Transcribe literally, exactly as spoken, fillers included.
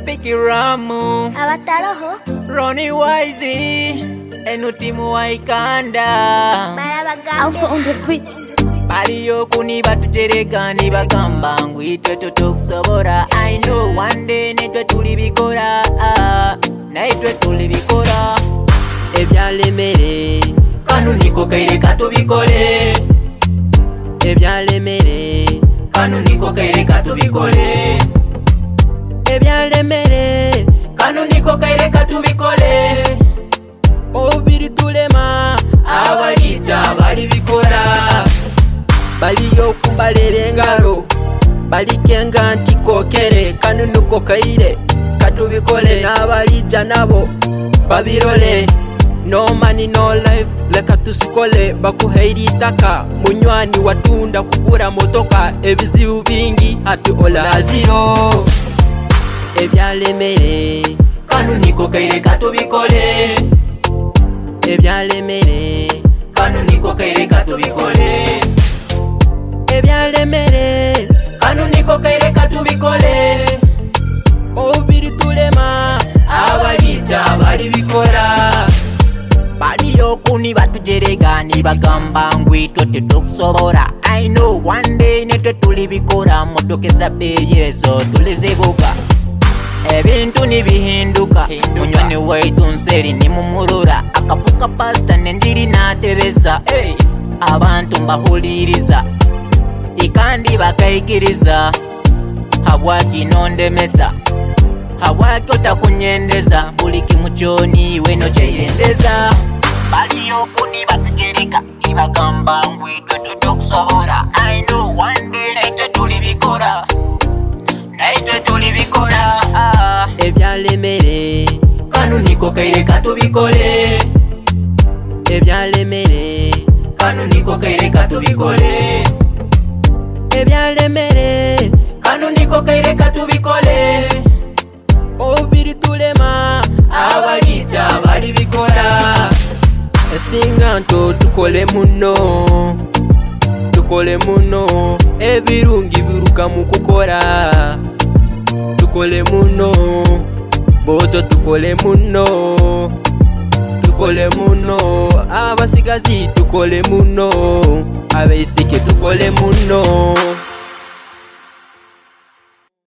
Biggie Ramu Abataroho Ronnie Wise Enutimu Waikanda Alpha on the beats. Baliyo kuni batutereka ni bagamba ngwitwe totokusobora. I know one day netwe tulibikora, naitwe tulibikora. Ebyalemere kanu niko kaireka tubikole. Ebyalemere kanu niko kaireka tubikole. Ebyalemere kanu niko kaireka tubikole. Obiri tulema abalija bali bikora. Baliyo kumbalere engaro balikenga nti kokere kanu nuko kaire katubikole. N'abalija nabo babirole. No money no life leka tusikole. Bakuheiri itaka munywani watunda kugura motoka. Ebizibu bingi hati ola zero. Ebyalemere kanu niko kaire katubikole. Ebyalemere kanu niko kaire katubikole. Ebyalemere kanu niko kaire katubikole. Obiri tulema abalija bali bikora. Baliyo kuni batujerega ni bagamba ngwitwe totokusobora. I know one day netwe tulibikora. Motokeza beyezo tulizibuka. Ebintu nibihinduka munywani waitu nseri ni mumurura. Akapuka pasta nendiri natebeza. Hey, abantu mbahuliriza ikandi bakaikiriza. Habwaki nondemeza habwaki otakunyendeza. Buli kimu kyoni weno kyeyendeza. Baliyo kuni batujereka ni bagamba ngwitwe totokusobora. I know one day netwe tulibikora, naitwe tulibikora. Ebyalemere kanu niko kaire katubikole. Ebyalemere kanu niko kaire katubikole. Ebyalemere kanu niko kaire katubikole. Obiri tulema abalija bali bikora. Esinga nto tukole muno, tukole muno. Ebirungi biruka mu kukora. Tukole muno bozo, tukole muno, tukole muno. Abasigazi tukole muno, abaisike tukole muno.